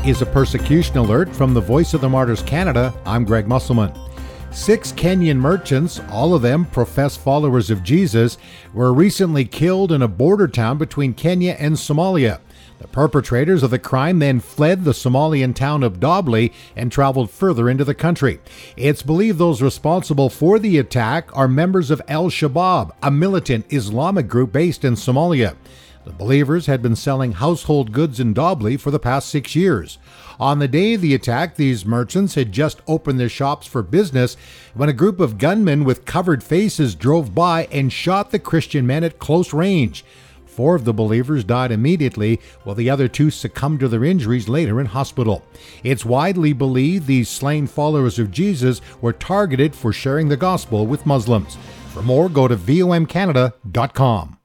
is a persecution alert from the Voice of the Martyrs Canada. I'm Greg Musselman. 6 Kenyan merchants, all of them professed followers of Jesus, were recently killed in a border town between Kenya and Somalia. The perpetrators of the crime then fled the Somalian town of Dobli and traveled further into the country. It's believed those responsible for the attack are members of Al-Shabaab, a militant Islamic group based in Somalia. The believers had been selling household goods in Dobli for the past 6 years. On the day of the attack, these merchants had just opened their shops for business when a group of gunmen with covered faces drove by and shot the Christian men at close range. 4 of the believers died immediately, while the other 2 succumbed to their injuries later in hospital. It's widely believed these slain followers of Jesus were targeted for sharing the gospel with Muslims. For more, go to VOMCanada.com.